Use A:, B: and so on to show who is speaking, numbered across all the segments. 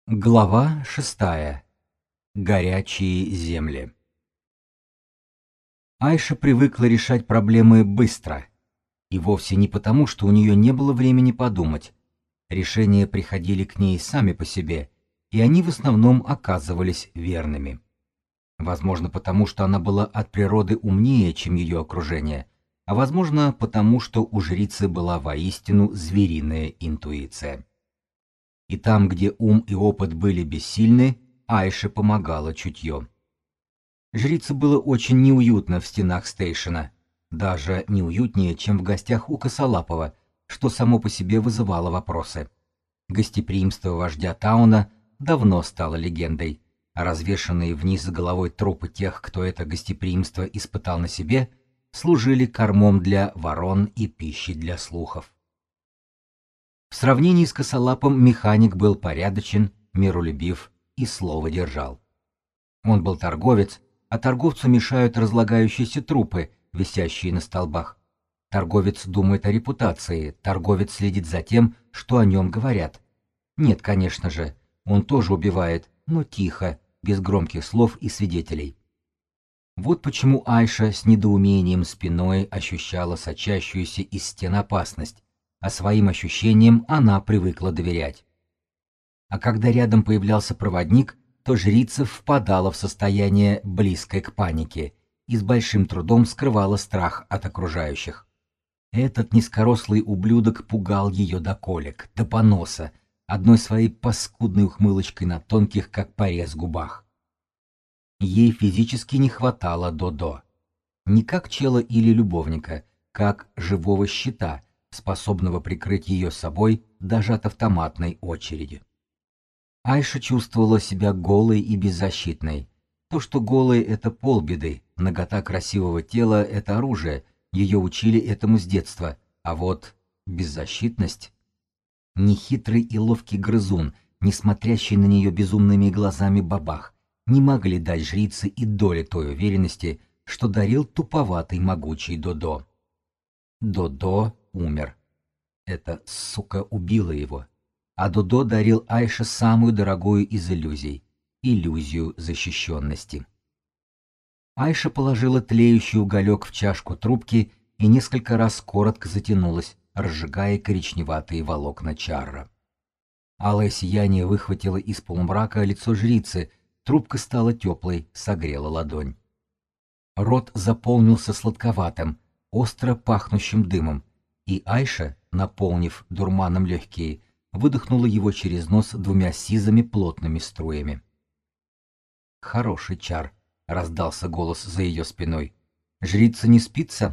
A: Глава 6. Горячие земли. Айша привыкла решать проблемы быстро. И вовсе не потому, что у нее не было времени подумать. Решения приходили к ней сами по себе, и они в основном оказывались верными. Возможно, потому что она была от природы умнее, чем ее окружение, а возможно, потому что у жрицы была воистину звериная интуиция. И там, где ум и опыт были бессильны, Айше помогало чутье. Жрице было очень неуютно в стенах Стейшена, даже неуютнее, чем в гостях у Косолапова, что само по себе вызывало вопросы. Гостеприимство вождя Тауна давно стало легендой, а развешанные вниз головой трупы тех, кто это гостеприимство испытал на себе, служили кормом для ворон и пищей для слухов. В сравнении с Косолапом механик был порядочен, миролюбив и слово держал. Он был торговец, а торговцу мешают разлагающиеся трупы, висящие на столбах. Торговец думает о репутации, торговец следит за тем, что о нем говорят. Нет, конечно же, он тоже убивает, но тихо, без громких слов и свидетелей. Вот почему Айша с недоумением спиной ощущала сочащуюся из стен опасность, а своим ощущениям она привыкла доверять. А когда рядом появлялся проводник, то жрица впадала в состояние, близкое к панике, и с большим трудом скрывала страх от окружающих. Этот низкорослый ублюдок пугал ее до колик, до поноса, одной своей паскудной ухмылочкой на тонких, как порез, губах. Ей физически не хватало Додо. Не как чела или любовника, как живого щита, способного прикрыть ее собой даже от автоматной очереди. Айша чувствовала себя голой и беззащитной. То, что голой — это полбеды, нагота красивого тела — это оружие, ее учили этому с детства, а вот беззащитность... Нехитрый и ловкий грызун, не смотрящий на нее безумными глазами бабах, не могли дать жрице и доли той уверенности, что дарил туповатый могучий Додо. Додо умер. Эта сука убила его. А Додо дарил Айше самую дорогую из иллюзий — иллюзию защищенности. Айша положила тлеющий уголек в чашку трубки и несколько раз коротко затянулась, разжигая коричневатые волокна чарра. Алое сияние выхватило из полумрака лицо жрицы, трубка стала теплой, согрела ладонь. Рот заполнился сладковатым, остро пахнущим дымом, и Айша, наполнив дурманом легкие, выдохнула его через нос двумя сизыми плотными струями. «Хороший чар», — раздался голос за ее спиной. «Жрица не спится?»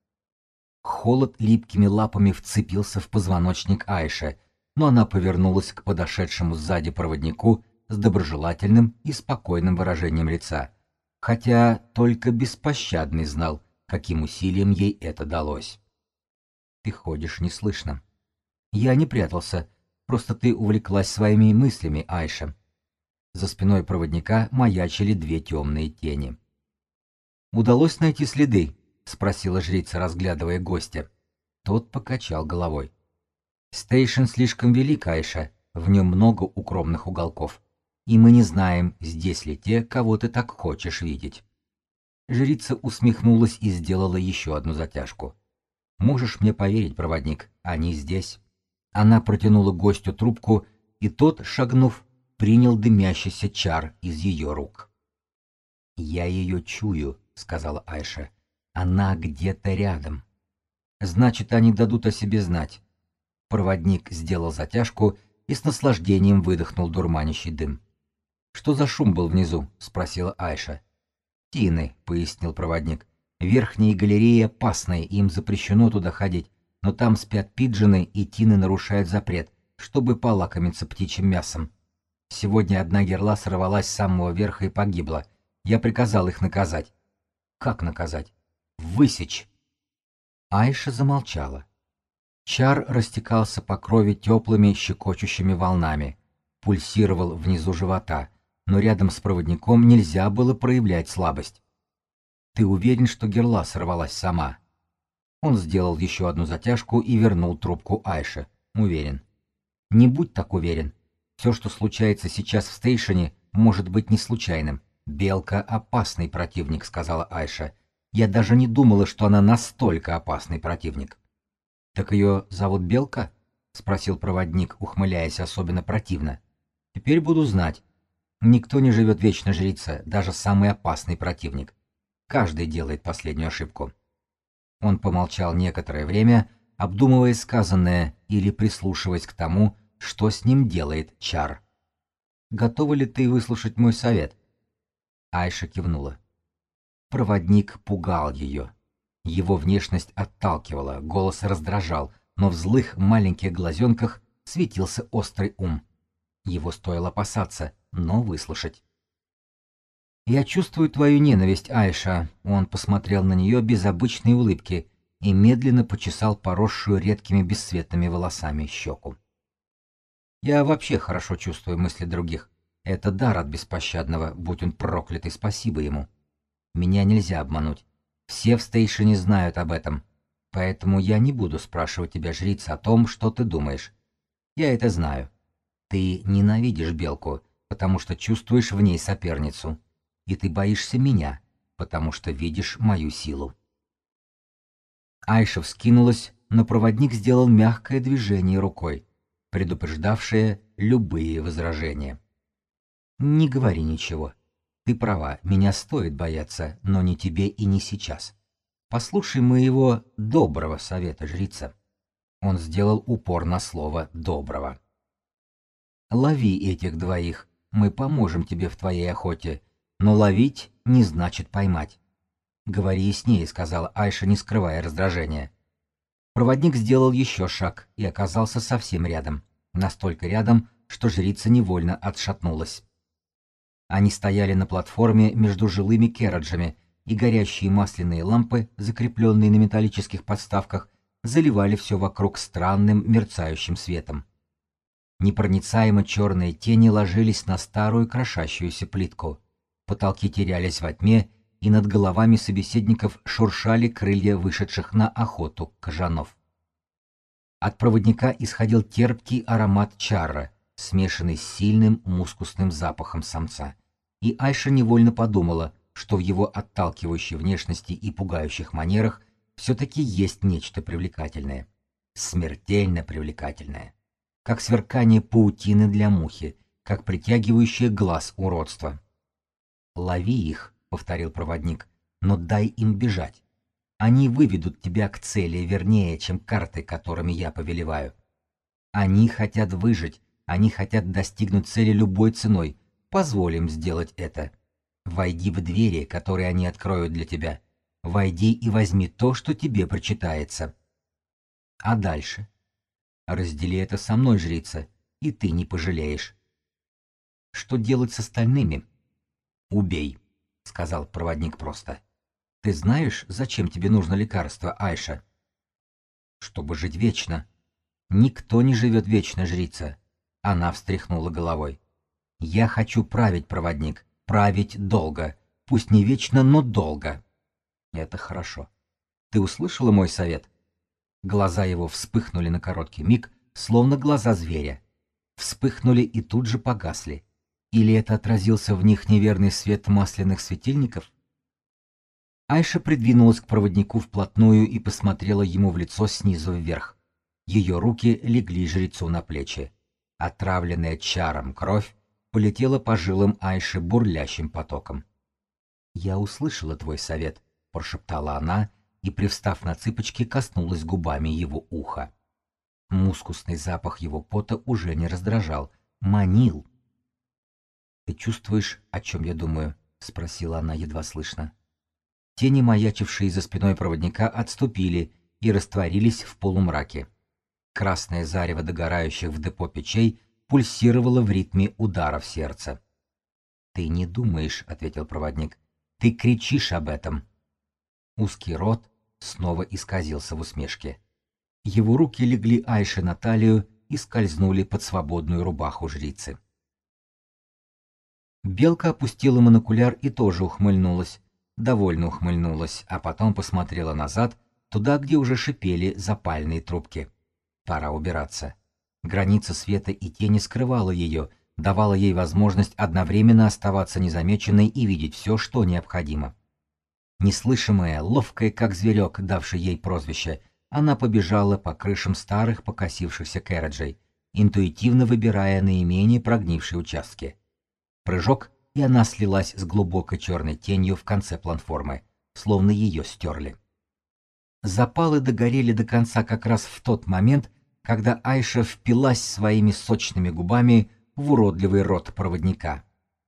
A: Холод липкими лапами вцепился в позвоночник Айши, но она повернулась к подошедшему сзади проводнику с доброжелательным и спокойным выражением лица, хотя только беспощадный знал, каким усилием ей это далось. «Ты ходишь неслышно». «Я не прятался, просто ты увлеклась своими мыслями, Айша». За спиной проводника маячили две темные тени. «Удалось найти следы?» — спросила жрица, разглядывая гостя. Тот покачал головой. «Стейшн слишком велик, Айша, в нем много укромных уголков, и мы не знаем, здесь ли те, кого ты так хочешь видеть». Жрица усмехнулась и сделала еще одну затяжку. «Можешь мне поверить, проводник, они здесь». Она протянула гостю трубку, и тот, шагнув, принял дымящийся чар из ее рук. «Я ее чую», — сказала Айша. «Она где-то рядом». «Значит, они дадут о себе знать». Проводник сделал затяжку и с наслаждением выдохнул дурманящий дым. «Что за шум был внизу?» — спросила Айша. «Тины», — пояснил проводник. «Верхние галереи опасные, им запрещено туда ходить, но там спят пиджины, и тины нарушают запрет, чтобы полакомиться птичьим мясом. Сегодня одна герла сорвалась с самого верха и погибла. Я приказал их наказать». «Как наказать?» «Высечь». Айша замолчала. Чар растекался по крови теплыми щекочущими волнами, пульсировал внизу живота, но рядом с проводником нельзя было проявлять слабость. «Ты уверен, что герла сорвалась сама?» Он сделал еще одну затяжку и вернул трубку Айше. «Уверен». «Не будь так уверен. Все, что случается сейчас в стейшене, может быть не случайным. Белка — опасный противник, сказала Айша. Я даже не думала, что она настолько опасный противник. Так ее зовут Белка? Спросил проводник, ухмыляясь особенно противно. Теперь буду знать. Никто не живет вечно, жрица, даже самый опасный противник. Каждый делает последнюю ошибку. Он помолчал некоторое время, обдумывая сказанное или прислушиваясь к тому, что с ним делает Чар. «Готова ли ты выслушать мой совет?» Айша кивнула. Проводник пугал ее. Его внешность отталкивала, голос раздражал, но в злых маленьких глазенках светился острый ум. Его стоило опасаться, но выслушать. «Я чувствую твою ненависть, Айша», — он посмотрел на нее без обычной улыбки и медленно почесал поросшую редкими бесцветными волосами щеку. «Я вообще хорошо чувствую мысли других. Это дар от беспощадного, будь он проклят, и спасибо ему. Меня нельзя обмануть. Все в стейшене знают об этом. Поэтому я не буду спрашивать тебя, жрица, о том, что ты думаешь. Я это знаю. Ты ненавидишь Белку, потому что чувствуешь в ней соперницу. И ты боишься меня, потому что видишь мою силу». Айша вскинулась, но проводник сделал мягкое движение рукой, предупреждавшее любые возражения. «Не говори ничего. Ты права, меня стоит бояться, но не тебе и не сейчас. Послушай моего доброго совета, жрица». Он сделал упор на слово «доброго». «Лови этих двоих, мы поможем тебе в твоей охоте, но ловить не значит поймать». «Говори яснее», — сказала Айша, не скрывая раздражения. Проводник сделал еще шаг и оказался совсем рядом, настолько рядом, что жрица невольно отшатнулась. Они стояли на платформе между жилыми кераджами, и горящие масляные лампы, закрепленные на металлических подставках, заливали все вокруг странным мерцающим светом. Непроницаемо черные тени ложились на старую крошащуюся плитку. Потолки терялись во тьме, и над головами собеседников шуршали крылья вышедших на охоту кажанов. От проводника исходил терпкий аромат чарра, смешанный с сильным мускусным запахом самца. И Айша невольно подумала, что в его отталкивающей внешности и пугающих манерах все-таки есть нечто привлекательное. Смертельно привлекательное. Как сверкание паутины для мухи, как притягивающее глаз уродство. «Лови их», — повторил проводник, — «но дай им бежать. Они выведут тебя к цели вернее, чем карты, которыми я повелеваю. Они хотят выжить, они хотят достигнуть цели любой ценой. Позволь им сделать это. Войди в двери, которые они откроют для тебя. Войди и возьми то, что тебе причитается. А дальше? Раздели это со мной, жрица, и ты не пожалеешь. Что делать с остальными? Убей», — сказал проводник просто. «Ты знаешь, зачем тебе нужно лекарство, Айша?» «Чтобы жить вечно». «Никто не живет вечно, жрица». Она встряхнула головой. «Я хочу править, проводник, править долго. Пусть не вечно, но долго». «Это хорошо. Ты услышала мой совет?» Глаза его вспыхнули на короткий миг, словно глаза зверя. Вспыхнули и тут же погасли. Или это отразился в них неверный свет масляных светильников? Айша придвинулась к проводнику вплотную и посмотрела ему в лицо снизу вверх. Ее руки легли жрецу на плечи. Отравленная чаром кровь полетела по жилам Айши бурлящим потоком. «Я услышала твой совет», — прошептала она и, привстав на цыпочки, коснулась губами его уха. Мускусный запах его пота уже не раздражал, манил. «Ты чувствуешь, о чем я думаю?» — спросила она едва слышно. Тени, маячившие за спиной проводника, отступили и растворились в полумраке. Красное зарево догорающих в депо печей пульсировало в ритме ударов сердца. «Ты не думаешь», — ответил проводник, — «ты кричишь об этом». Узкий рот снова исказился в усмешке. Его руки легли Айше на талию и скользнули под свободную рубаху жрицы. Белка опустила монокуляр и тоже ухмыльнулась, довольно ухмыльнулась, а потом посмотрела назад, туда, где уже шипели запальные трубки. Пора убираться. Граница света и тени скрывала ее, давала ей возможность одновременно оставаться незамеченной и видеть все, что необходимо. Неслышимая, ловкая, как зверек, давший ей прозвище, она побежала по крышам старых покосившихся кэроджей, интуитивно выбирая наименее прогнившие участки. Прыжок, и она слилась с глубокой черной тенью в конце платформы, словно ее стерли. Запалы догорели до конца как раз в тот момент, когда Айша впилась своими сочными губами в уродливый рот проводника.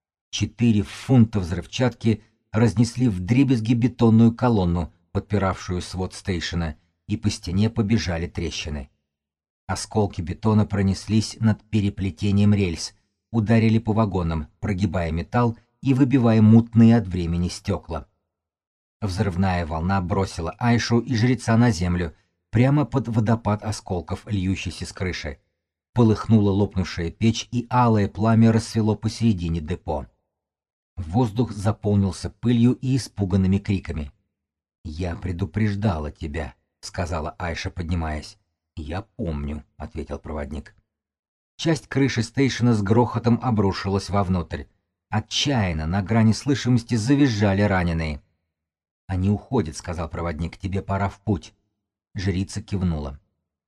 A: 4 фунта взрывчатки разнесли вдребезги бетонную колонну, подпиравшую свод стейшена, и по стене побежали трещины. Осколки бетона пронеслись над переплетением рельс, ударили по вагонам, прогибая металл и выбивая мутные от времени стекла. Взрывная волна бросила Айшу и жреца на землю, прямо под водопад осколков, льющийся с крыши. Полыхнула лопнувшая печь, и алое пламя расцвело посередине депо. Воздух заполнился пылью и испуганными криками. «Я предупреждала тебя», — сказала Айша, поднимаясь. «Я помню», — ответил проводник. Часть крыши стейшена с грохотом обрушилась вовнутрь. Отчаянно, на грани слышимости, завизжали раненые. «Они уходят», — сказал проводник, — «тебе пора в путь». Жрица кивнула.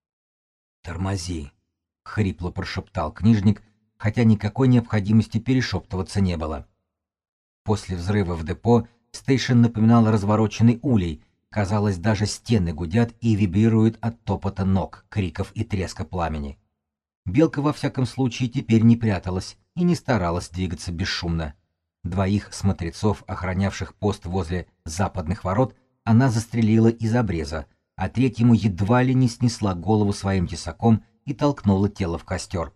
A: «Тормози», — хрипло прошептал книжник, хотя никакой необходимости перешептываться не было. После взрыва в депо стейшен напоминал развороченный улей, казалось, даже стены гудят и вибрируют от топота ног, криков и треска пламени. Белка, во всяком случае, теперь не пряталась и не старалась двигаться бесшумно. 2 смотрецов, охранявших пост возле западных ворот, она застрелила из обреза, а 3-му едва ли не снесла голову своим тесаком и толкнула тело в костер.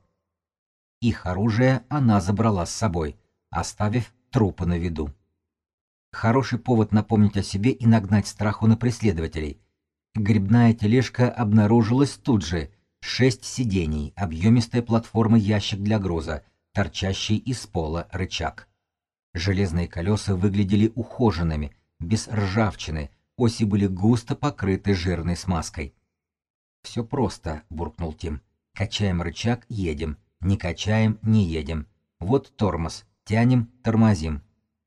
A: Их оружие она забрала с собой, оставив трупы на виду. Хороший повод напомнить о себе и нагнать страху на преследователей. Грибная тележка обнаружилась тут же, 6 сидений, объемистая платформа, ящик для груза, торчащий из пола рычаг. Железные колеса выглядели ухоженными, без ржавчины, оси были густо покрыты жирной смазкой. «Все просто», — буркнул Тим. «Качаем рычаг — едем, не качаем — не едем. Вот тормоз, тянем, тормозим».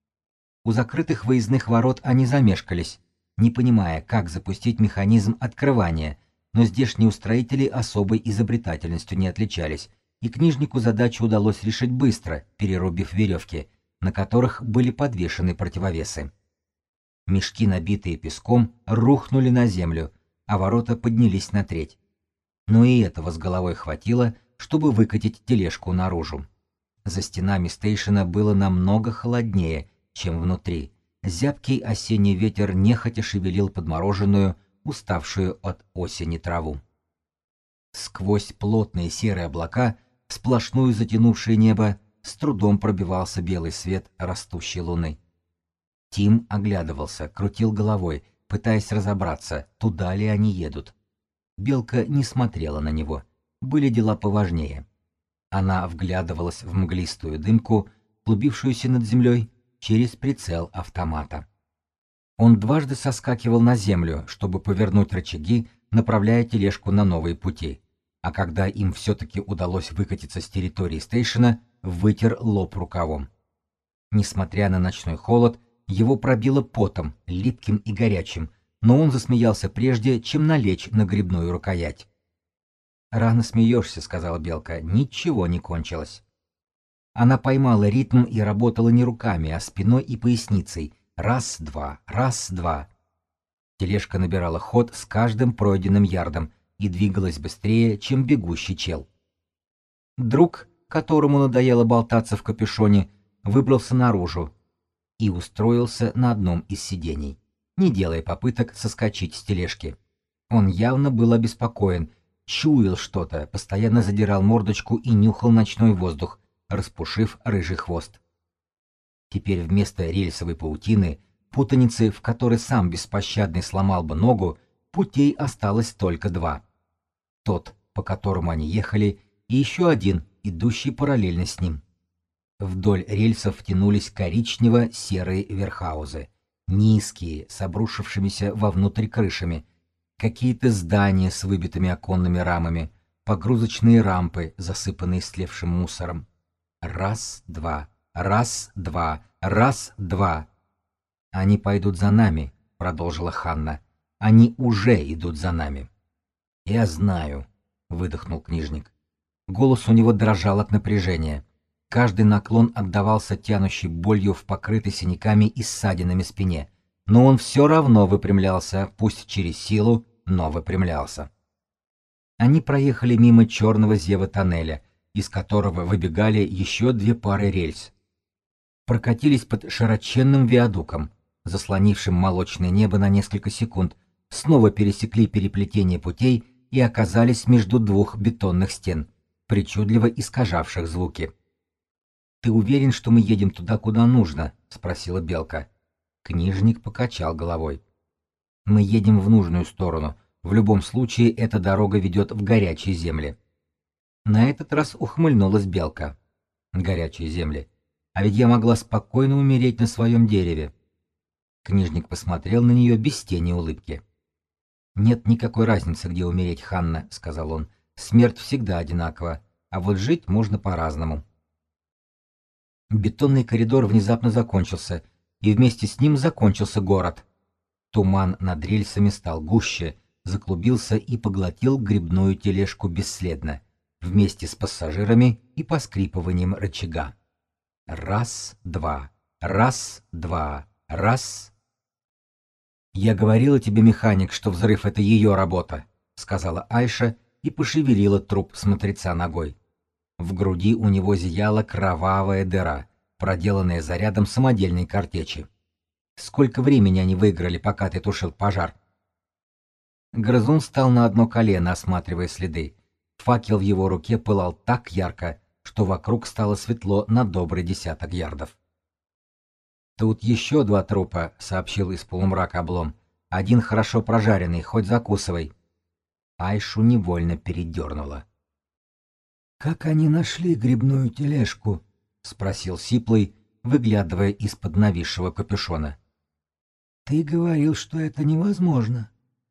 A: У закрытых выездных ворот они замешкались, не понимая, как запустить механизм открывания, но здешние устроители особой изобретательностью не отличались, и книжнику задачу удалось решить быстро, перерубив веревки, на которых были подвешены противовесы. Мешки, набитые песком, рухнули на землю, а ворота поднялись на треть. Но и этого с головой хватило, чтобы выкатить тележку наружу. За стенами стейшена было намного холоднее, чем внутри. Зябкий осенний ветер нехотя шевелил подмороженную, уставшую от осени траву. Сквозь плотные серые облака, сплошную затянувшее небо, с трудом пробивался белый свет растущей луны. Тим оглядывался, крутил головой, пытаясь разобраться, туда ли они едут. Белка не смотрела на него. Были дела поважнее. Она вглядывалась в мглистую дымку, клубившуюся над землей, через прицел автомата. Он дважды соскакивал на землю, чтобы повернуть рычаги, направляя тележку на новые пути. А когда им все-таки удалось выкатиться с территории стейшена, вытер лоб рукавом. Несмотря на ночной холод, его пробило потом, липким и горячим, но он засмеялся прежде, чем налечь на гребную рукоять. «Рано смеешься», — сказала Белка, — «ничего не кончилось». Она поймала ритм и работала не руками, а спиной и поясницей. Раз-два, раз-два. Тележка набирала ход с каждым пройденным ярдом и двигалась быстрее, чем бегущий чел. Друг, которому надоело болтаться в капюшоне, выбрался наружу и устроился на одном из сидений, не делая попыток соскочить с тележки. Он явно был обеспокоен, чуял что-то, постоянно задирал мордочку и нюхал ночной воздух, распушив рыжий хвост. Теперь вместо рельсовой паутины, путаницы, в которой сам беспощадный сломал бы ногу, путей осталось только 2. Тот, по которому они ехали, и еще один, идущий параллельно с ним. Вдоль рельсов тянулись коричнево-серые верхаузы, низкие, с обрушившимися вовнутрь крышами, какие-то здания с выбитыми оконными рамами, погрузочные рампы, засыпанные истлевшим мусором. Раз, два, раз, два, раз, два. «Они пойдут за нами», — продолжила Ханна. «Они уже идут за нами». «Я знаю», — выдохнул книжник. Голос у него дрожал от напряжения. Каждый наклон отдавался тянущей болью в покрытой синяками и ссадинами спине, но он все равно выпрямлялся, пусть через силу, но выпрямлялся. Они проехали мимо черного зева тоннеля, из которого выбегали еще 2 пары рельс. Прокатились под широченным виадуком, заслонившим молочное небо на несколько секунд, снова пересекли переплетение путей и оказались между 2 бетонных стен, причудливо искажавших звуки. «Ты уверен, что мы едем туда, куда нужно?» — спросила Белка. Книжник покачал головой. «Мы едем в нужную сторону. В любом случае, эта дорога ведет в горячие земли». На этот раз ухмыльнулась Белка. «Горячие земли. А ведь я могла спокойно умереть на своем дереве». Книжник посмотрел на нее без тени улыбки. «Нет никакой разницы, где умереть, Ханна», — сказал он. «Смерть всегда одинакова, а вот жить можно по-разному». Бетонный коридор внезапно закончился, и вместе с ним закончился город. Туман над рельсами стал гуще, заклубился и поглотил грибную тележку бесследно, вместе с пассажирами и поскрипыванием рычага. Раз, два, раз, два, раз. «Я говорила тебе, механик, что взрыв — это ее работа», — сказала Айша и пошевелила труп смотреца ногой. В груди у него зияла кровавая дыра, проделанная зарядом самодельной картечи. «Сколько времени они выиграли, пока ты тушил пожар?» Грызун встал на одно колено, осматривая следы. Факел в его руке пылал так ярко, что вокруг стало светло на добрый 10 ярдов. «Тут еще 2 трупа», — сообщил из полумрака Облом. «Один хорошо прожаренный, хоть закусывай». Айшу невольно передернула. «Как они нашли грибную тележку?» — спросил Сиплый, выглядывая из-под нависшего капюшона. «Ты говорил, что это невозможно».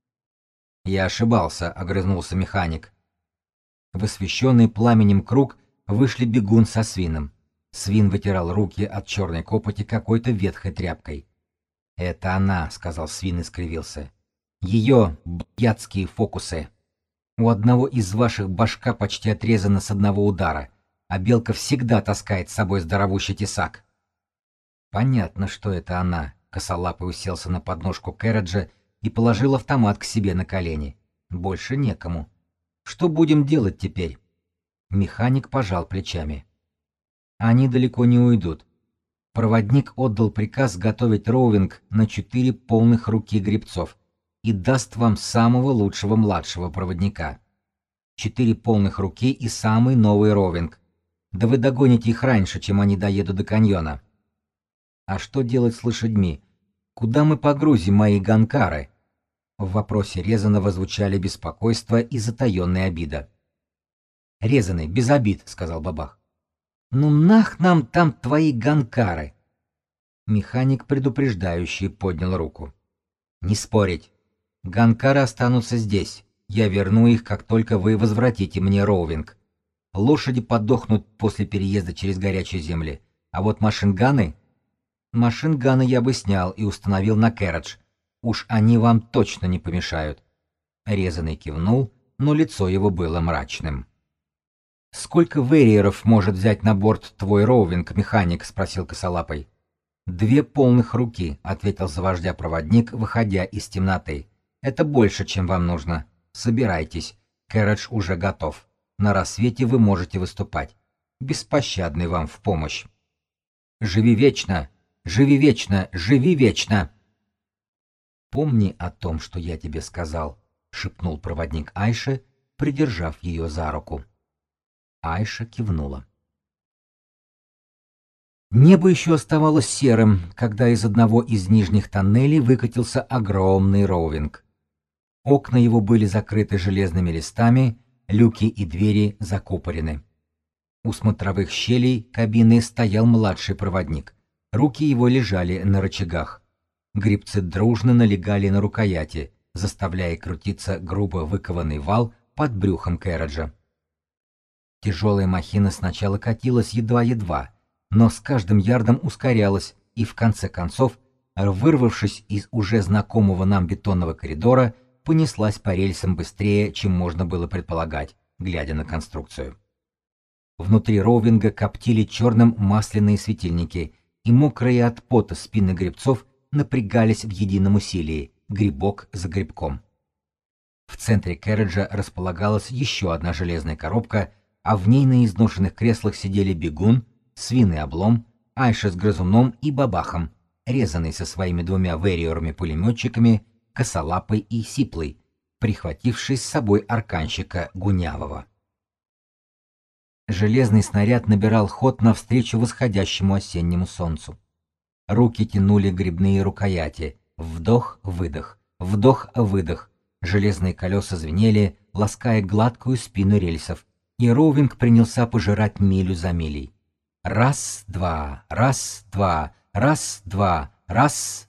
A: «Я ошибался», — огрызнулся механик. В освещенный пламенем круг вышли бегун со свином. Свин вытирал руки от черной копоти какой-то ветхой тряпкой. «Это она», — сказал свин и скривился. «Ее блядские фокусы. У одного из ваших башка почти отрезана с одного удара, а белка всегда таскает с собой здоровущий тесак». «Понятно, что это она», — косолапый уселся на подножку Кэроджа и положил автомат к себе на колени. «Больше некому. Что будем делать теперь?» Механик пожал плечами. «Они далеко не уйдут. Проводник отдал приказ готовить роувинг на 4 полных руки гребцов и даст вам самого лучшего младшего проводника. 4 полных руки и самый новый роувинг. Да вы догоните их раньше, чем они доедут до каньона». «А что делать с лошадьми? Куда мы погрузим мои ганкары?» В вопросе Резаного звучали беспокойство и затаенная обида. «Резаный, без обид», — сказал Бабах. «Ну нах нам там твои ганкары!» Механик предупреждающий поднял руку. «Не спорить. Ганкары останутся здесь. Я верну их, как только вы возвратите мне роувинг. Лошади подохнут после переезда через горячие земли. А вот машинганы... Машинганы я бы снял и установил на Кэрридж. Уж они вам точно не помешают». Резаный кивнул, но лицо его было мрачным. «Сколько вэриеров может взять на борт твой роувинг, механик?» — спросил косолапый. 2 полных руки», — ответил за вождя проводник, выходя из темноты. «Это больше, чем вам нужно. Собирайтесь. Кэрридж уже готов. На рассвете вы можете выступать. Беспощадный вам в помощь. Живи вечно! Живи вечно! Живи вечно!» «Помни о том, что я тебе сказал», — шепнул проводник Айше, придержав ее за руку. Айша кивнула. Небо еще оставалось серым, когда из одного из нижних тоннелей выкатился огромный роувинг. Окна его были закрыты железными листами, люки и двери закупорены. У смотровых щелей кабины стоял младший проводник. Руки его лежали на рычагах. Гребцы дружно налегали на рукояти, заставляя крутиться грубо выкованный вал под брюхом Кэрриджа. Тяжелая махина сначала катилась едва-едва, но с каждым ярдом ускорялась и, в конце концов, вырвавшись из уже знакомого нам бетонного коридора, понеслась по рельсам быстрее, чем можно было предполагать, глядя на конструкцию. Внутри роувинга коптили черным масляные светильники, и мокрые от пота спины гребцов напрягались в едином усилии, грибок за грибком. В центре кэрриджа располагалась еще одна железная коробка, а в ней на изношенных креслах сидели бегун, свиный облом, Айша с грызуном и бабахом, резанный со своими двумя вериорами-пулеметчиками, косолапый и сиплый, прихвативший с собой арканщика Гунявого. Железный снаряд набирал ход навстречу восходящему осеннему солнцу. Руки тянули гребные рукояти. Вдох-выдох, вдох-выдох. Железные колеса звенели, лаская гладкую спину рельсов, и роувинг принялся пожирать милю за милей. Раз-два, раз-два, раз-два, раз.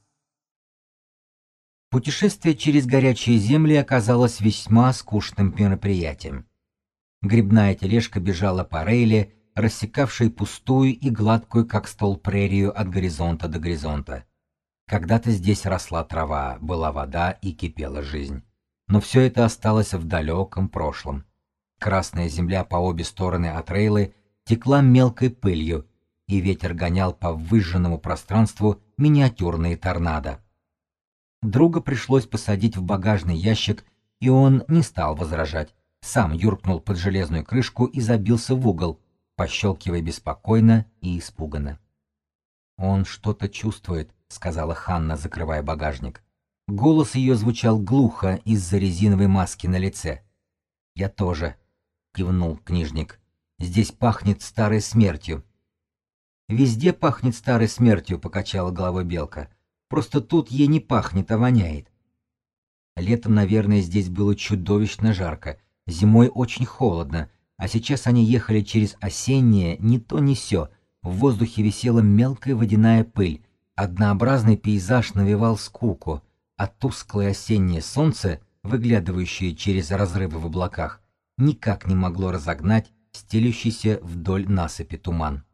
A: Путешествие через горячие земли оказалось весьма скучным мероприятием. Гребная тележка бежала по рейле, рассекавшей пустую и гладкую, как стол, прерию от горизонта до горизонта. Когда-то здесь росла трава, была вода и кипела жизнь. Но все это осталось в далеком прошлом. Красная земля по обе стороны от рейлы текла мелкой пылью, и ветер гонял по выжженному пространству миниатюрные торнадо. Друга пришлось посадить в багажный ящик, и он не стал возражать. Сам юркнул под железную крышку и забился в угол, пощелкивая беспокойно и испуганно. «Он что-то чувствует», — сказала Ханна, закрывая багажник. Голос ее звучал глухо из-за резиновой маски на лице. «Я тоже», — кивнул книжник. «Здесь пахнет старой смертью». «Везде пахнет старой смертью», — покачала головой Белка. «Просто тут ей не пахнет, а воняет». Летом, наверное, здесь было чудовищно жарко, зимой очень холодно, а сейчас они ехали через осеннее ни то ни сё. В воздухе висела мелкая водяная пыль, однообразный пейзаж навевал скуку, а тусклое осеннее солнце, выглядывающее через разрывы в облаках, никак не могло разогнать стелющийся вдоль насыпи туман.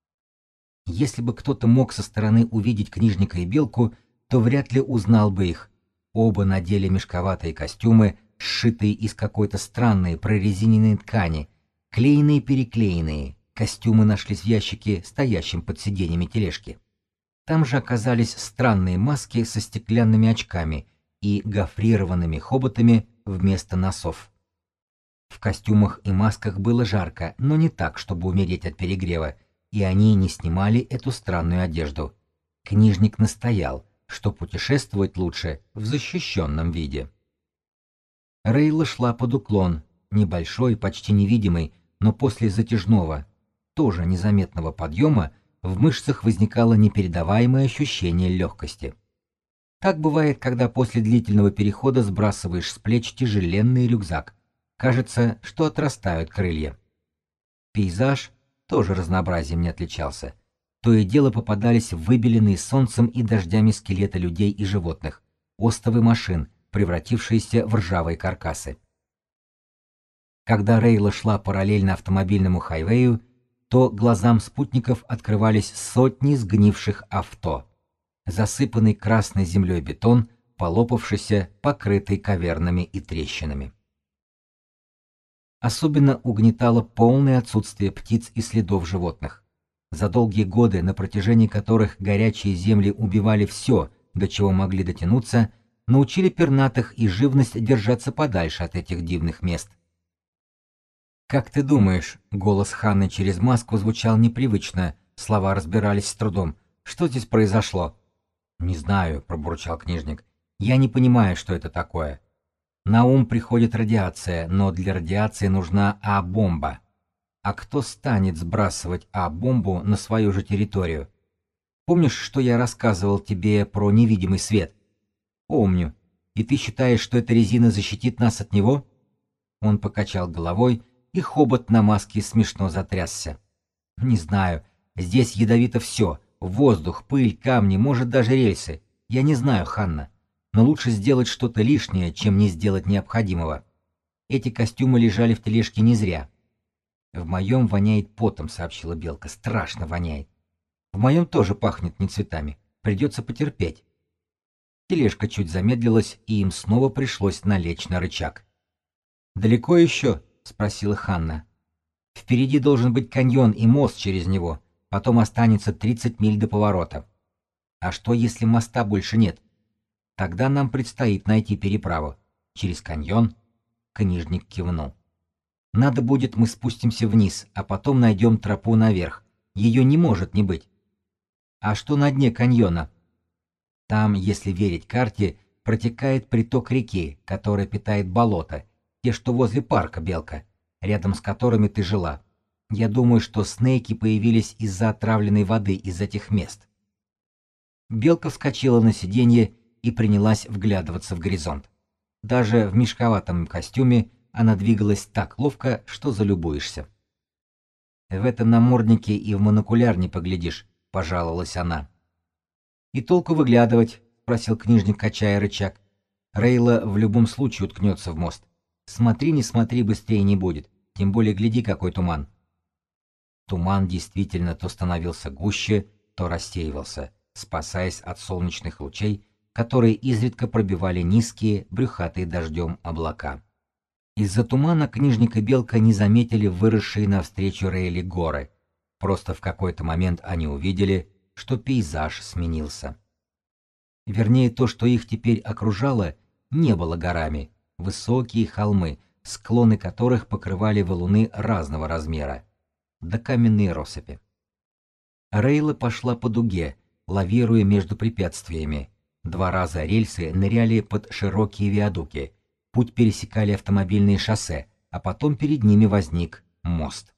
A: Если бы кто-то мог со стороны увидеть книжника и Белку, то вряд ли узнал бы их. Оба надели мешковатые костюмы, сшитые из какой-то странной прорезиненной ткани, клееные-переклеенные. Костюмы нашлись в ящике, стоящем под сиденьями тележки. Там же оказались странные маски со стеклянными очками и гофрированными хоботами вместо носов. В костюмах и масках было жарко, но не так, чтобы умереть от перегрева, и они не снимали эту странную одежду. Книжник настоял, что путешествовать лучше в защищенном виде. Рейла шла под уклон, небольшой, почти невидимый, но после затяжного, тоже незаметного подъема в мышцах возникало непередаваемое ощущение легкости. Так бывает, когда после длительного перехода сбрасываешь с плеч тяжеленный рюкзак. Кажется, что отрастают крылья. Пейзаж тоже разнообразием не отличался. То и дело попадались выбеленные солнцем и дождями скелеты людей и животных, остовы машин, превратившиеся в ржавые каркасы. Когда Рейла шла параллельно автомобильному хайвею, то глазам спутников открывались сотни сгнивших авто, засыпанный красной землей бетон, полопавшийся, покрытый кавернами и трещинами. Особенно угнетало полное отсутствие птиц и следов животных. За долгие годы, на протяжении которых горячие земли убивали все, до чего могли дотянуться, научили пернатых и живность держаться подальше от этих дивных мест. «Как ты думаешь?» — голос Ханны через маску звучал непривычно, слова разбирались с трудом. «Что здесь произошло?» «Не знаю», — пробурчал книжник. «Я не понимаю, что это такое. На ум приходит радиация, но для радиации нужна А-бомба. А кто станет сбрасывать А-бомбу на свою же территорию? Помнишь, что я рассказывал тебе про невидимый свет?» «Помню. И ты считаешь, что эта резина защитит нас от него?» Он покачал головой, и хобот на маске смешно затрясся. «Не знаю. Здесь ядовито все. Воздух, пыль, камни, может, даже рельсы. Я не знаю, Ханна. Но лучше сделать что-то лишнее, чем не сделать необходимого. Эти костюмы лежали в тележке не зря. В моем воняет потом, сообщила Белка. Страшно воняет. В моем тоже пахнет не цветами. Придется потерпеть. Тележка чуть замедлилась, и им снова пришлось налечь на рычаг. «Далеко еще?» — спросила Ханна. «Впереди должен быть каньон и мост через него. Потом останется 30 миль до поворота. А что, если моста больше нет? Тогда нам предстоит найти переправу. Через каньон?» Книжник кивнул. «Надо будет, мы спустимся вниз, а потом найдем тропу наверх. Ее не может не быть. А что на дне каньона?» Там, если верить карте, протекает приток реки, которая питает болото, те, что возле парка, Белка, рядом с которыми ты жила. Я думаю, что снейки появились из-за отравленной воды из этих мест. Белка вскочила на сиденье и принялась вглядываться в горизонт. Даже в мешковатом костюме она двигалась так ловко, что залюбуешься. «В этом наморднике и в монокуляр не поглядишь», — пожаловалась она. «И толку выглядывать?» — спросил книжник, качая рычаг. «Рейла в любом случае уткнется в мост. Смотри, не смотри, быстрее не будет. Тем более гляди, какой туман». Туман действительно то становился гуще, то рассеивался, спасаясь от солнечных лучей, которые изредка пробивали низкие, брюхатые дождем облака. Из-за тумана книжник и Белка не заметили выросшие навстречу Рейле горы. Просто в какой-то момент они увидели, что пейзаж сменился. Вернее, то, что их теперь окружало, не было горами. Высокие холмы, склоны которых покрывали валуны разного размера, да каменные россыпи. Рейла пошла по дуге, лавируя между препятствиями. 2 раза рельсы ныряли под широкие виадуки, путь пересекали автомобильные шоссе, а потом перед ними возник мост.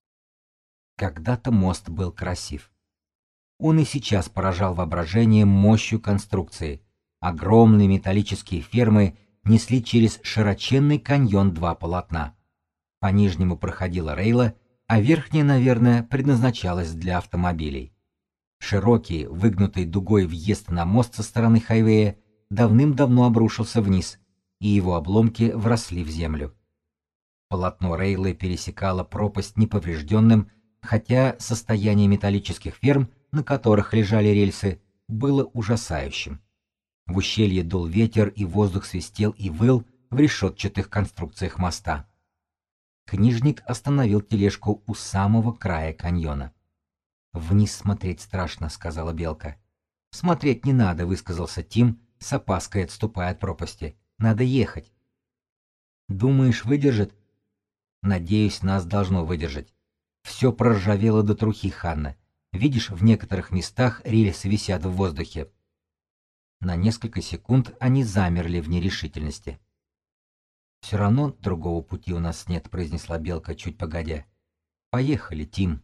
A: Когда-то мост был красив. Он и сейчас поражал воображение мощью конструкции. Огромные металлические фермы несли через широченный каньон 2 полотна. По нижнему проходила Рейла, а верхняя, наверное, предназначалась для автомобилей. Широкий, выгнутый дугой въезд на мост со стороны хайвея давным-давно обрушился вниз, и его обломки вросли в землю. Полотно Рейлы пересекало пропасть неповрежденным, хотя состояние металлических ферм, на которых лежали рельсы, было ужасающим. В ущелье дул ветер, и воздух свистел и выл в решетчатых конструкциях моста. Книжник остановил тележку у самого края каньона. «Вниз смотреть страшно», — сказала Белка. «Смотреть не надо», — высказался Тим, с опаской отступая от пропасти. «Надо ехать». «Думаешь, выдержит?» «Надеюсь, нас должно выдержать. Все проржавело до трухи, Ханна. Видишь, в некоторых местах рельсы висят в воздухе». На несколько секунд они замерли в нерешительности. «Все равно другого пути у нас нет», — произнесла Белка чуть погодя. «Поехали, Тим».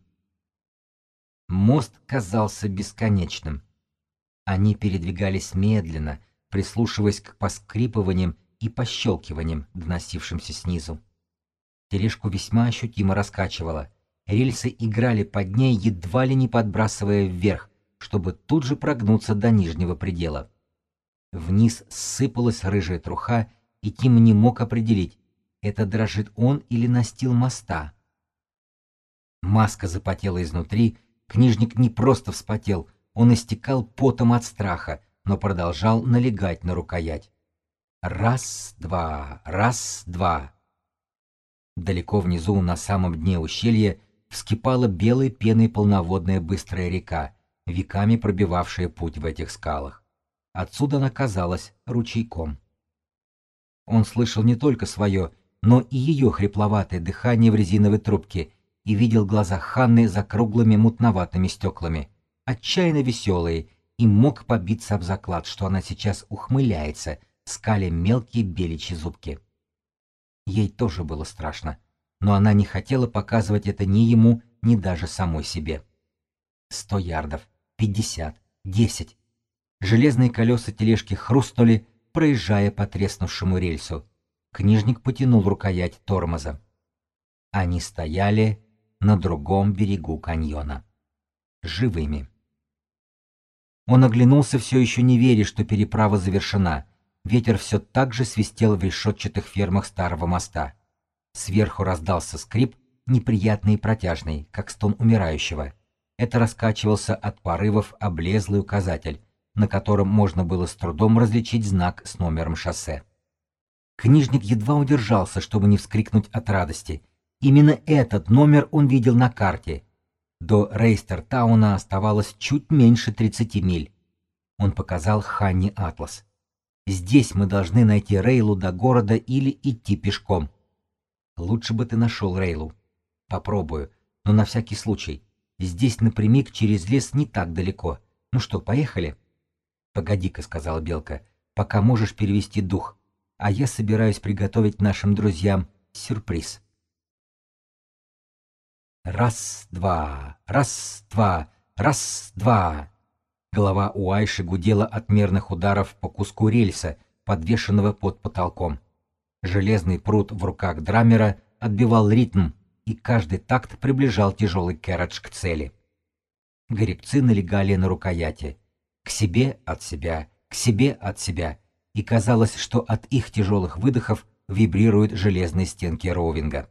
A: Мост казался бесконечным. Они передвигались медленно, прислушиваясь к поскрипываниям и пощелкиваниям, доносившимся снизу. Тележку весьма ощутимо раскачивало. Рельсы играли под ней, едва ли не подбрасывая вверх, чтобы тут же прогнуться до нижнего предела. Вниз сыпалась рыжая труха, и Тим не мог определить, это дрожит он или настил моста. Маска запотела изнутри, книжник не просто вспотел, он истекал потом от страха, но продолжал налегать на рукоять. Раз, два, раз, два. Далеко внизу, на самом дне ущелья, вскипала белой пеной полноводная быстрая река, веками пробивавшая путь в этих скалах. Отсюда она казалась ручейком. Он слышал не только свое, но и ее хрипловатое дыхание в резиновой трубке и видел глаза Ханны за круглыми мутноватыми стеклами, отчаянно веселые, и мог побиться об заклад, что она сейчас ухмыляется, скаля мелкие беличьи зубки. Ей тоже было страшно, но она не хотела показывать это ни ему, ни даже самой себе. 100 ярдов, 50, 10. Железные колеса тележки хрустнули, проезжая по треснувшему рельсу. Книжник потянул рукоять тормоза. Они стояли на другом берегу каньона. Живыми. Он оглянулся, все еще не веря, что переправа завершена. Ветер все так же свистел в решетчатых фермах старого моста. Сверху раздался скрип, неприятный и протяжный, как стон умирающего. Это раскачивался от порывов облезлый указатель, на котором можно было с трудом различить знак с номером шоссе. Книжник едва удержался, чтобы не вскрикнуть от радости. Именно этот номер он видел на карте. До Рейстертауна оставалось чуть меньше 30 миль. Он показал Ханни атлас. «Здесь мы должны найти Рейлу до города или идти пешком». «Лучше бы ты нашел Рейлу». «Попробую, но на всякий случай. Здесь напрямик через лес не так далеко. Ну что, поехали?» «Погоди-ка», — сказала Белка, — «пока можешь перевести дух, а я собираюсь приготовить нашим друзьям сюрприз». Раз-два, раз-два, раз-два. Голова у Айши гудела от мерных ударов по куску рельса, подвешенного под потолком. Железный прут в руках драмера отбивал ритм, и каждый такт приближал тяжелый керридж к цели. Гребцы налегали на рукояти. К себе от себя, к себе от себя, и казалось, что от их тяжелых выдохов вибрируют железные стенки роувинга.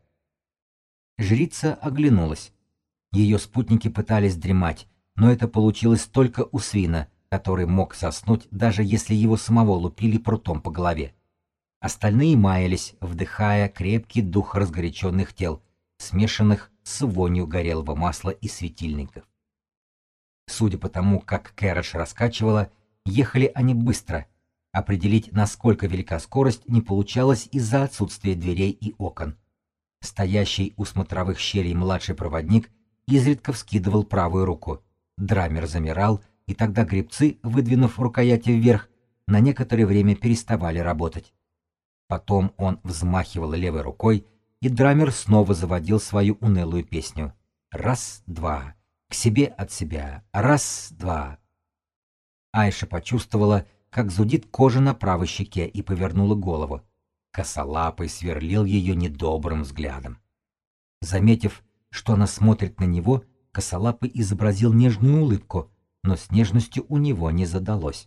A: Жрица оглянулась. Ее спутники пытались дремать, но это получилось только у свина, который мог заснуть, даже если его самого лупили прутом по голове. Остальные маялись, вдыхая крепкий дух разгоряченных тел, смешанных с вонью горелого масла и светильников. Судя по тому, как керридж раскачивала, ехали они быстро. Определить, насколько велика скорость, не получалось из-за отсутствия дверей и окон. Стоящий у смотровых щелей младший проводник изредка вскидывал правую руку. Драмер замирал, и тогда гребцы, выдвинув рукояти вверх, на некоторое время переставали работать. Потом он взмахивал левой рукой, и драмер снова заводил свою унылую песню. Раз-два, к себе от себя, раз-два. Айша почувствовала, как зудит кожа на правой щеке, и повернула голову. Косолапый сверлил ее недобрым взглядом. Заметив, что она смотрит на него, Косолапый изобразил нежную улыбку, но с нежностью у него не задалось.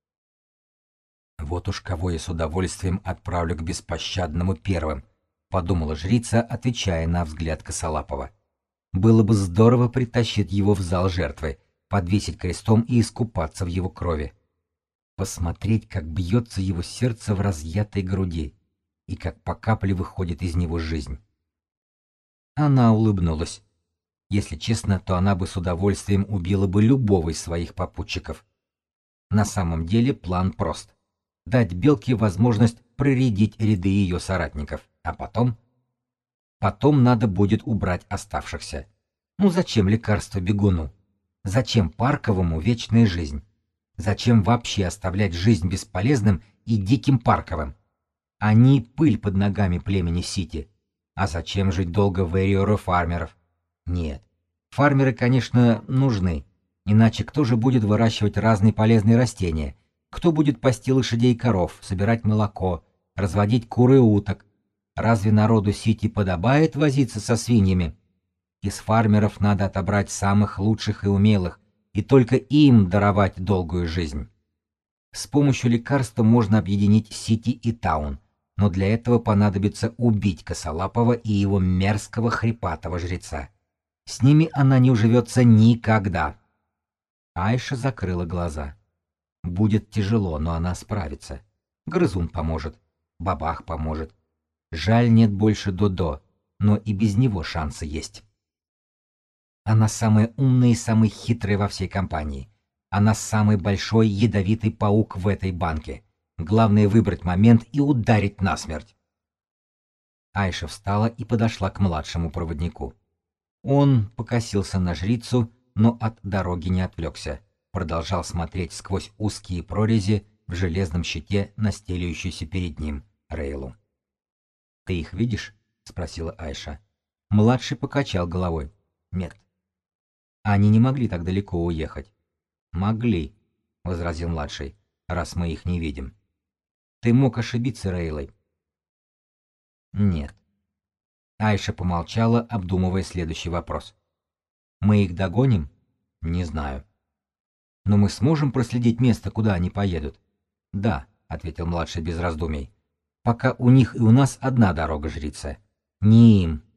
A: «Вот уж кого я с удовольствием отправлю к беспощадному первым», — подумала жрица, отвечая на взгляд Косолапого. «Было бы здорово притащить его в зал жертвы, подвесить крестом и искупаться в его крови. Посмотреть, как бьется его сердце в разъятой груди, и как по капле выходит из него жизнь». Она улыбнулась. Если честно, то она бы с удовольствием убила бы любого из своих попутчиков. На самом деле план прост. Дать Белке возможность проредить ряды ее соратников, а потом... Потом надо будет убрать оставшихся. Ну зачем лекарство бегуну? Зачем Парковому вечная жизнь? Зачем вообще оставлять жизнь бесполезным и диким Парковым? Они пыль под ногами племени Сити. А зачем жить долго в Эриоре фармеров? Нет, фармеры, конечно, нужны. Иначе кто же будет выращивать разные полезные растения? Кто будет пасти лошадей и коров, собирать молоко, разводить кур и уток? Разве народу Сити подобает возиться со свиньями? Из фармеров надо отобрать самых лучших и умелых, и только им даровать долгую жизнь. С помощью лекарства можно объединить Сити и Таун, но для этого понадобится убить Косолапого и его мерзкого хрипатого жреца. С ними она не уживется никогда. Айша закрыла глаза. Будет тяжело, но она справится. Грызун поможет, Бабах поможет. Жаль, нет больше Додо, но и без него шансы есть. Она самая умная и самая хитрая во всей компании. Она самый большой ядовитый паук в этой банке. Главное выбрать момент и ударить насмерть. Айша встала и подошла к младшему проводнику. Он покосился на жрицу, но от дороги не отвлекся. Продолжал смотреть сквозь узкие прорези в железном щите на стелющуюся перед ним Рейлу. «Ты их видишь?» — спросила Айша. Младший покачал головой. «Нет». «Они не могли так далеко уехать». «Могли», — возразил младший, — «раз мы их не видим». «Ты мог ошибиться, Рейлой». «Нет». Айша помолчала, обдумывая следующий вопрос. «Мы их догоним?» «Не знаю». «Но мы сможем проследить место, куда они поедут?» «Да», — ответил младший без раздумий. «Пока у них и у нас одна дорога, жрица. Ни им,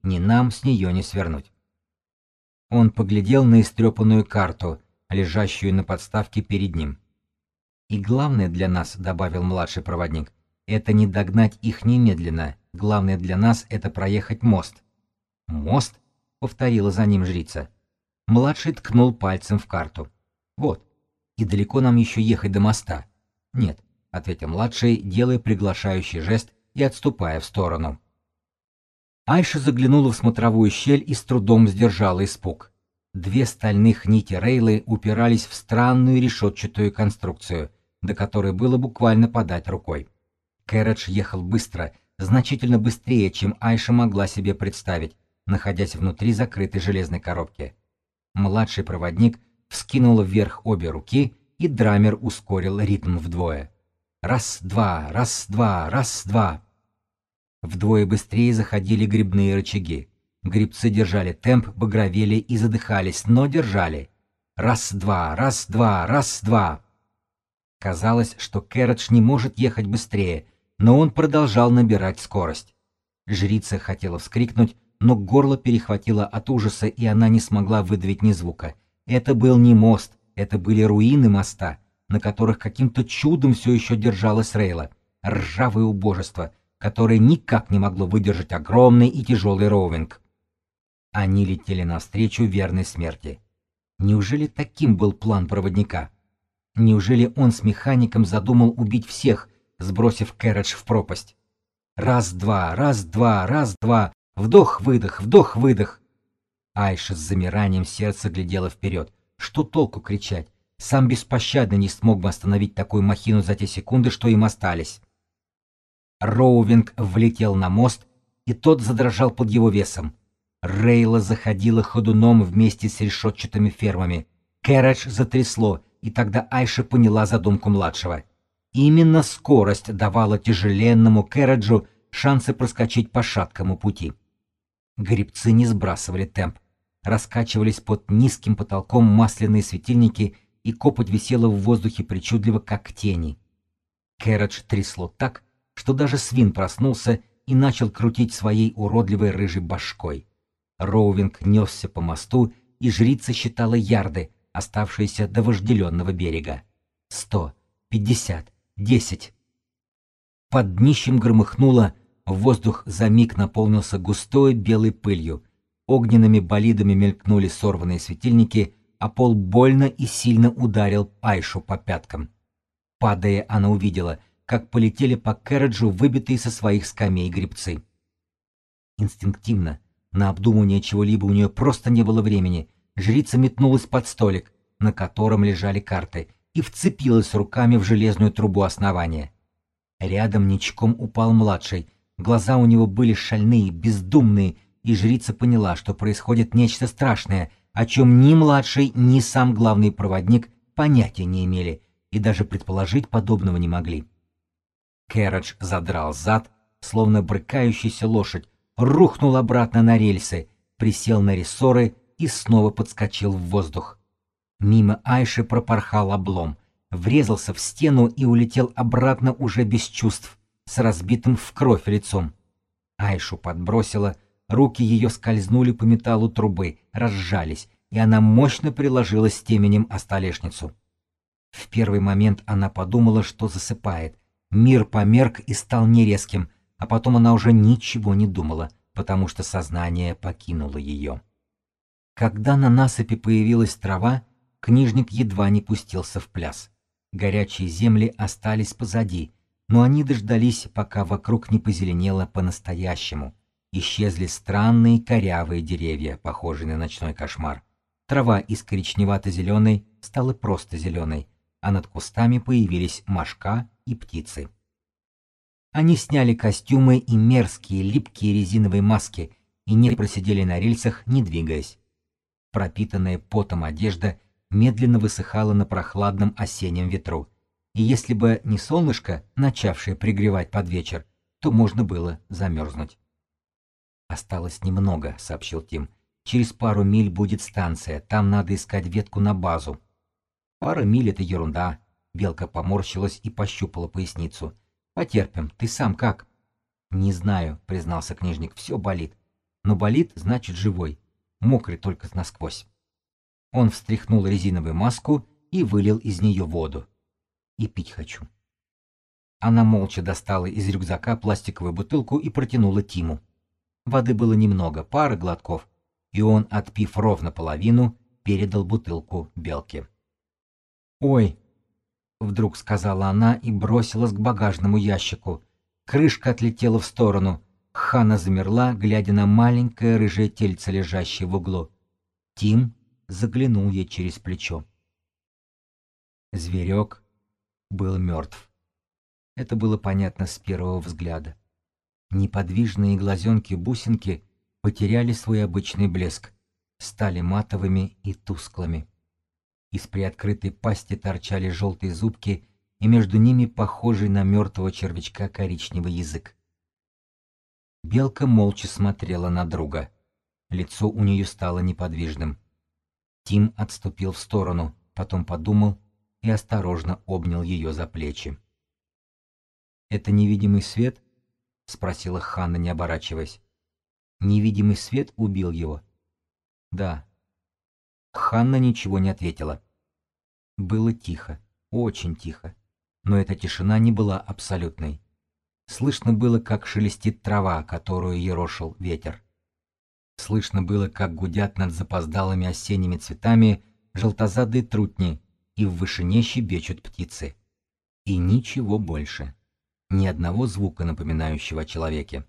A: Ни нам с нее не свернуть. Он поглядел на истрепанную карту, лежащую на подставке перед ним. «И главное для нас, — добавил младший проводник, — это не догнать их немедленно. Главное для нас — это проехать мост». «Мост?» — повторила за ним жрица. Младший ткнул пальцем в карту. «Вот. И далеко нам еще ехать до моста?» «Нет», — ответил младший, делая приглашающий жест и отступая в сторону. Айша заглянула в смотровую щель и с трудом сдержала испуг. Две стальных нити рейлы упирались в странную решетчатую конструкцию, до которой было буквально подать рукой. Кэрридж ехал быстро, значительно быстрее, чем Айша могла себе представить, находясь внутри закрытой железной коробки. Младший проводник вскинул вверх обе руки, и драмер ускорил ритм вдвое. Раз-два, раз-два, раз-два. Вдвое быстрее заходили гребные рычаги. Гребцы держали темп, багровели и задыхались, но держали. Раз-два, раз-два, раз-два. Казалось, что Кэрридж не может ехать быстрее, но он продолжал набирать скорость. Жрица хотела вскрикнуть, но горло перехватило от ужаса, и она не смогла выдавить ни звука. Это был не мост, это были руины моста, на которых каким-то чудом все еще держалась рейла, ржавое убожество, которое никак не могло выдержать огромный и тяжелый роувинг. Они летели навстречу верной смерти. Неужели таким был план проводника? Неужели он с механиком задумал убить всех, сбросив Кэрридж в пропасть? Раз-два, раз-два, раз-два, вдох-выдох, вдох-выдох. Айша с замиранием сердца глядела вперед. Что толку кричать? Сам беспощадно не смог бы остановить такую махину за те секунды, что им остались. Роувинг влетел на мост, и тот задрожал под его весом. Рейла заходила ходуном вместе с решетчатыми фермами. Кэрридж затрясло, и тогда Айша поняла задумку младшего. Именно скорость давала тяжеленному Кэрриджу шансы проскочить по шаткому пути. Гребцы не сбрасывали темп. Раскачивались под низким потолком масляные светильники, и копоть висела в воздухе причудливо, как тени. Кэрридж трясло так, что даже свин проснулся и начал крутить своей уродливой рыжей башкой. Роувинг несся по мосту, и жрица считала ярды, оставшиеся до вожделенного берега. 100, 50, 10. Под днищем громыхнуло, воздух за миг наполнился густой белой пылью, огненными болидами мелькнули сорванные светильники, а пол больно и сильно ударил Айшу по пяткам. Падая, она увидела, как полетели по Кэрриджу выбитые со своих скамей гребцы. Инстинктивно, на обдумывание чего-либо у нее просто не было времени, жрица метнулась под столик, на котором лежали карты, и вцепилась руками в железную трубу основания. Рядом ничком упал младший, глаза у него были шальные, бездумные, и жрица поняла, что происходит нечто страшное, о чем ни младший, ни сам главный проводник понятия не имели и даже предположить подобного не могли. Кэрридж задрал зад, словно брыкающаяся лошадь, рухнул обратно на рельсы, присел на рессоры и снова подскочил в воздух. Мимо Айши пропорхал облом, врезался в стену и улетел обратно уже без чувств, с разбитым в кровь лицом. Айшу подбросило, руки ее скользнули по металлу трубы, разжались, и она мощно приложилась теменем о столешницу. В первый момент она подумала, что засыпает. Мир померк и стал нерезким, а потом она уже ничего не думала, потому что сознание покинуло ее. Когда на насыпи появилась трава, книжник едва не пустился в пляс. Горячие земли остались позади, но они дождались, пока вокруг не позеленело по-настоящему. Исчезли странные корявые деревья, похожие на ночной кошмар. Трава из коричневато-зеленой стала просто зеленой, а над кустами появились мошка и птицы. Они сняли костюмы и мерзкие липкие резиновые маски и не просидели на рельсах, не двигаясь. Пропитанная потом одежда медленно высыхала на прохладном осеннем ветру, и если бы не солнышко, начавшее пригревать под вечер, то можно было замерзнуть. «Осталось немного», — сообщил Тим. «Через пару миль будет станция, там надо искать ветку на базу». «Пара миль — это ерунда», — Белка поморщилась и пощупала поясницу. «Потерпим, ты сам как?» «Не знаю», — признался книжник, — «все болит. но болит, значит живой, мокрый только насквозь. Он встряхнул резиновую маску и вылил из нее воду. И пить хочу. Она молча достала из рюкзака пластиковую бутылку и протянула Тиму. Воды было немного, пара глотков, и он, отпив ровно половину, передал бутылку Белке. «Ой!» — вдруг сказала она и бросилась к багажному ящику. Крышка отлетела в сторону. Ханна замерла, глядя на маленькое рыжее тельце, лежащее в углу. Тим заглянул ей через плечо. Зверек был мертв. Это было понятно с первого взгляда. Неподвижные глазенки-бусинки потеряли свой обычный блеск, стали матовыми и тусклыми. Из приоткрытой пасти торчали желтые зубки, и между ними похожий на мертвого червячка коричневый язык. Белка молча смотрела на друга. Лицо у нее стало неподвижным. Тим отступил в сторону, потом подумал и осторожно обнял ее за плечи. «Это невидимый свет?» — спросила Ханна, не оборачиваясь. «Невидимый свет убил его?» «Да». Ханна ничего не ответила. Было тихо, очень тихо, но эта тишина не была абсолютной. Слышно было, как шелестит трава, которую ерошил ветер. Слышно было, как гудят над запоздалыми осенними цветами желтозадые трутни, и в вышине щебечут птицы. И ничего больше. Ни одного звука, напоминающего о человеке.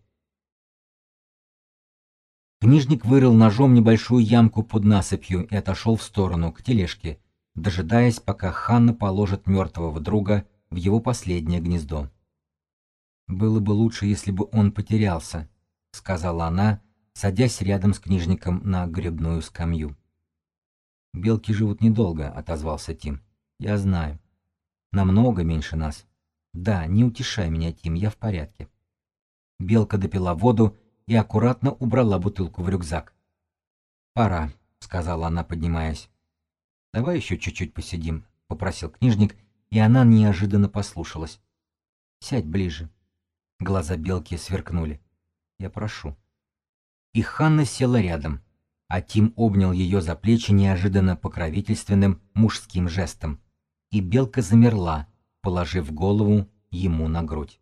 A: Книжник вырыл ножом небольшую ямку под насыпью и отошел в сторону, к тележке, дожидаясь, пока Ханна положит мертвого друга в его последнее гнездо. «Было бы лучше, если бы он потерялся», — сказала она, садясь рядом с книжником на гребную скамью. «Белки живут недолго», — отозвался Тим. «Я знаю. Намного меньше нас. Да, не утешай меня, Тим, я в порядке». Белка допила воду и аккуратно убрала бутылку в рюкзак. «Пора», — сказала она, поднимаясь. «Давай еще чуть-чуть посидим», — попросил книжник, и она неожиданно послушалась. «Сядь ближе». Глаза Белки сверкнули. «Я прошу». И Ханна села рядом, а Тим обнял ее за плечи неожиданно покровительственным мужским жестом, и Белка замерла, положив голову ему на грудь.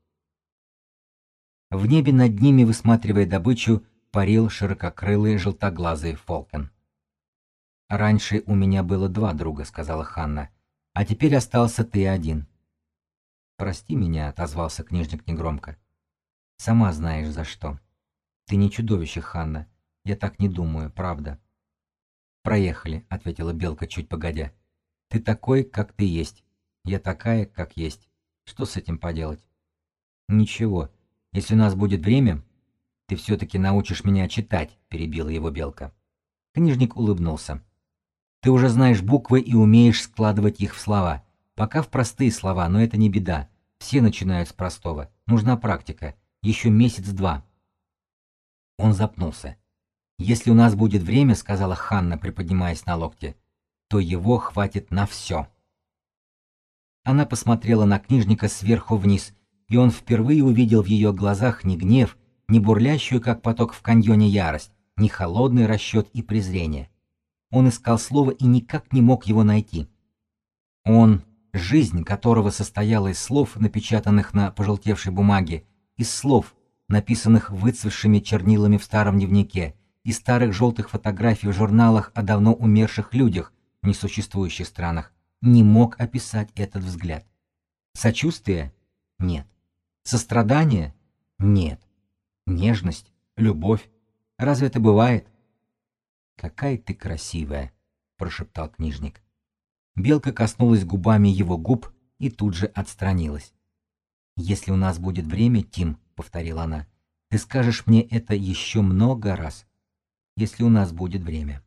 A: В небе над ними, высматривая добычу, парил ширококрылый желтоглазый фолкон. «Раньше у меня было 2 друга», — сказала Ханна, — «а теперь остался ты один». «Прости меня», — отозвался книжник негромко. «Сама знаешь, за что. Ты не чудовище, Ханна. Я так не думаю, правда». «Проехали», — ответила Белка чуть погодя. «Ты такой, как ты есть. Я такая, как есть. Что с этим поделать?» «Ничего. Если у нас будет время, ты все-таки научишь меня читать», — перебила его Белка. Книжник улыбнулся. «Ты уже знаешь буквы и умеешь складывать их в слова. Пока в простые слова, но это не беда. Все начинают с простого. Нужна практика. Еще месяц-два». Он запнулся. «Если у нас будет время, — сказала Ханна, приподнимаясь на локте, — то его хватит на все». Она посмотрела на книжника сверху вниз, и он впервые увидел в ее глазах не гнев, не бурлящую, как поток в каньоне, ярость, не холодный расчет и презрение. Он искал слово и никак не мог его найти. Он, жизнь которого состояла из слов, напечатанных на пожелтевшей бумаге, из слов, написанных выцветшими чернилами в старом дневнике, из старых желтых фотографий в журналах о давно умерших людях в несуществующих странах, не мог описать этот взгляд. Сочувствие? Нет. Сострадание? Нет. Нежность? Любовь? Разве это бывает? «Какая ты красивая», — прошептал книжник. Белка коснулась губами его губ и тут же отстранилась. «Если у нас будет время, Тим», — повторила она, — «ты скажешь мне это еще много раз, если у нас будет время».